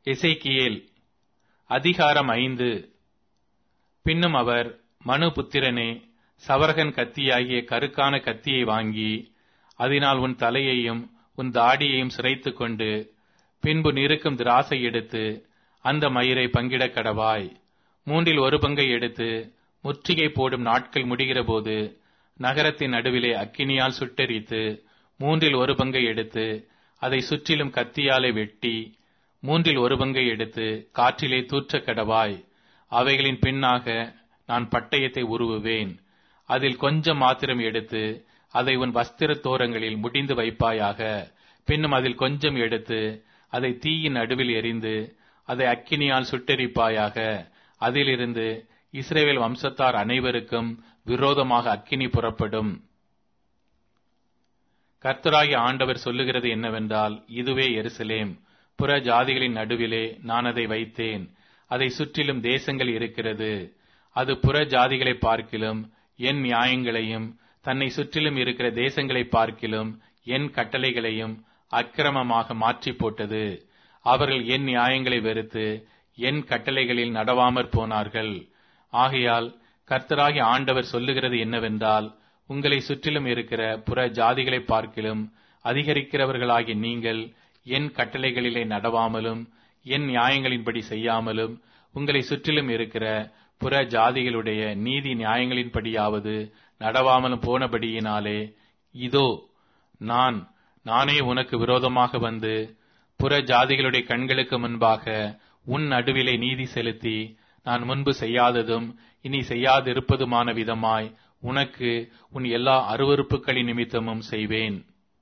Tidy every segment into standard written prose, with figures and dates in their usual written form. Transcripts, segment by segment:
எசேக்கியேல் அதிகாரம் 5. பின்னும் அவர், மனுபுத்திரனே, சவரகன் கத்தியாகிய கருக்கான கத்தியை வாங்கி அதனால் உன் தலையையும் உன் தாடியையும் சிரைத்துக் கொண்டு பின்பு நிறுக்கும் திராசை எடுத்து அந்த மயிரை பங்கிடக் கடவாய். 1/3 எடுத்து முற்றுகை போடும் நாட்கள் முடிகிற போது நகரத்தின் நடுவிலே அக்கினியால் சுட்டெரித்து 1/3 எடுத்து அதை சுற்றிலும் கத்தியாலே வெட்டி 1/3 எடுத்து காற்றிலே தூற்றக் கடவாய். அவைகளின் பின்னாக நான் பட்டயத்தை உருவுவேன். அதில் கொஞ்சம் மாத்திரம் எடுத்து அதை உன் வஸ்திர தோரங்களில் முடிந்து வைப்பாயாக. பின்னும் அதில் கொஞ்சம் எடுத்து அதை தீயின் நடுவில் எரிந்து அதை அக்கினியால் சுட்டெரிப்பாயாக. அதிலிருந்து இஸ்ரவேல் வம்சத்தார் அனைவருக்கும் விரோதமாக அக்கினி புறப்படும். கர்த்தராகிய ஆண்டவர் சொல்லுகிறது என்னவென்றால், இதுவே எருசலேம், புற ஜாதிகளின் நடுவிலே நான் அதை வைத்தேன். அதை சுற்றிலும் தேசங்கள் இருக்கிறது. அது புற ஜாதிகளை பார்க்கிலும் என் நியாயங்களையும் தன்னை சுற்றிலும் இருக்கிற தேசங்களை பார்க்கிலும் என் கட்டளைகளையும் அக்கிரமமாக மாற்றி போட்டது. அவர்கள் என் நியாயங்களை வெறுத்து என் கட்டளைகளில் நடவாமற் போனார்கள். ஆகையால் கர்த்தராகிய ஆண்டவர் சொல்லுகிறது என்னவென்றால், உங்களை சுற்றிலும் இருக்கிற புற ஜாதிகளை பார்க்கிலும் அதிகரிக்கிறவர்களாகிய நீங்கள் என் கட்டளைகளிலே நடவாமலும் என் நியாயங்களின்படி செய்யாமலும் உங்களை சுற்றிலும் இருக்கிற புற ஜாதிகளுடைய நீதி நியாயங்களின்படியாவது நடவாமலும் போனபடியினாலே, இதோ நானே உனக்கு விரோதமாக வந்து புற ஜாதிகளுடைய கண்களுக்கு முன்பாக உன் நடுவிலே நீதி செலுத்தி நான் முன்பு செய்யாததும் இனி செய்யாதிருப்பதுமான விதமாய் உனக்கு உன் எல்லா அருவருப்புகளின் நிமித்தமும் செய்வேன்.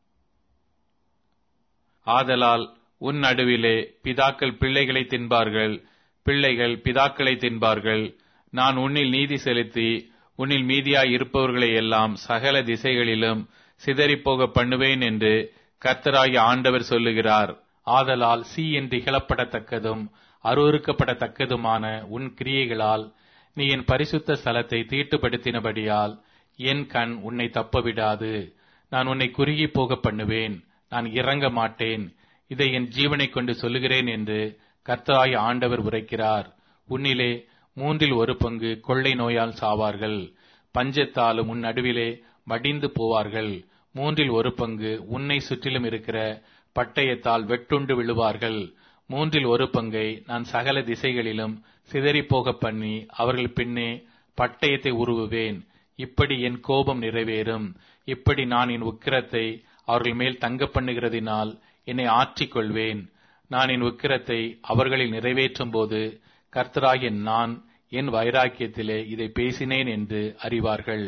ஆதலால் உன் நடுவிலே பிதாக்கள் பிள்ளைகளை தின்பார்கள், பிள்ளைகள் பிதாக்களை தின்பார்கள். நான் உன்னில் நீதி செலுத்தி உன்னில் மீதியாய் இருப்பவர்களை எல்லாம் சகல திசைகளிலும் சிதறிப்போக பண்ணுவேன் என்று கர்த்தராகிய ஆண்டவர் சொல்லுகிறார். ஆதலால் என்று இகழப்படத்தக்கதும் அருவருக்கப்படத்தக்கதுமான உன் கிரியைகளால் நீ என் பரிசுத்த ஸ்தலத்தை தீட்டுப்படுத்தினபடியால் என் கண் உன்னை தப்பவிடாது. நான் உன்னை குறுகி போக பண்ணுவேன், நான் இறங்க மாட்டேன். இதை என் ஜீவனை கொண்டு சொல்லுகிறேன் என்று கர்த்தராகிய ஆண்டவர் உரைக்கிறார். உன்னிலே 1/3 கொள்ளை நோயால் சாவார்கள், பஞ்சத்தாலும் உன் நடுவிலே மடிந்து போவார்கள். 1/3 உன்னை சுற்றிலும் இருக்கிற பட்டயத்தால் வெட்டுண்டு விழுவார்கள். 1/3 நான் சகல திசைகளிலும் சிதறிப்போக பண்ணி அவர்கள் பின்னே பட்டயத்தை உருவுவேன். இப்படி என் கோபம் நிறைவேறும். இப்படி நான் என் உக்கிரத்தை அவர்கள் மேல் தங்க பண்ணுகிறதினால் என்னை ஆற்றிக் கொள்வேன். நான் என் உக்கிரத்தை அவர்களில் நிறைவேற்றும் போது கர்த்தராகிய நான் என் வைராக்கியத்திலே இதை பேசினேன் என்று அறிவார்கள்.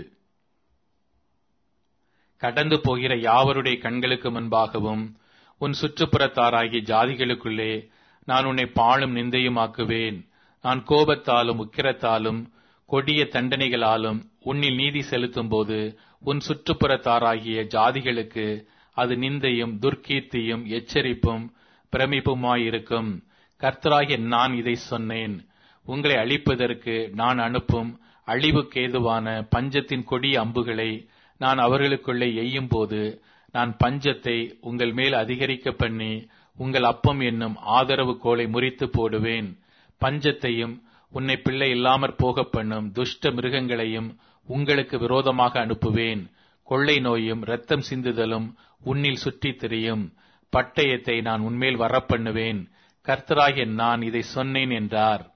கடந்து போகிற யாவருடைய கண்களுக்கு முன்பாகவும் உன் சுற்றுப்புறத்தாராகிய ஜாதிகளுக்குள்ளே நான் உன்னை பாழும் நிந்தையுமாக்குவேன். நான் கோபத்தாலும் உக்கிரத்தாலும் கொடிய தண்டனைகளாலும் உன்னில் நீதி செலுத்தும் போது உன் சுற்றுப்புறத்தாராகிய ஜாதிகளுக்கு அது நிந்தையும் துர்க்கீர்த்தியும் எச்சரிப்பும் பிரமிப்புமாயிருக்கும். கர்த்தராகிய நான் இதை சொன்னேன். உங்களை அழிப்பதற்கு நான் அனுப்பும் அழிவுக்கேதுவான பஞ்சத்தின் கொடிய அம்புகளை நான் அவர்களுக்குள்ளே எய்யும் போது நான் பஞ்சத்தை உங்கள் மேல் அதிகரிக்க பண்ணி உங்கள் அப்பம் என்னும் ஆதரவு கோலை முறித்து போடுவேன். பஞ்சத்தையும் உன்னை பிள்ளை இல்லாமற் போக பண்ணும் துஷ்ட மிருகங்களையும் உங்களுக்கு விரோதமாக அனுப்புவேன். கொள்ளை நோயும் இரத்தம் சிந்துதலும் உன்னில் சுற்றித் திரியும். பட்டயத்தை நான் உன்மேல் வரப்பண்ணுவேன். கர்த்தராகிய நான் இதை சொன்னேன் என்றார்.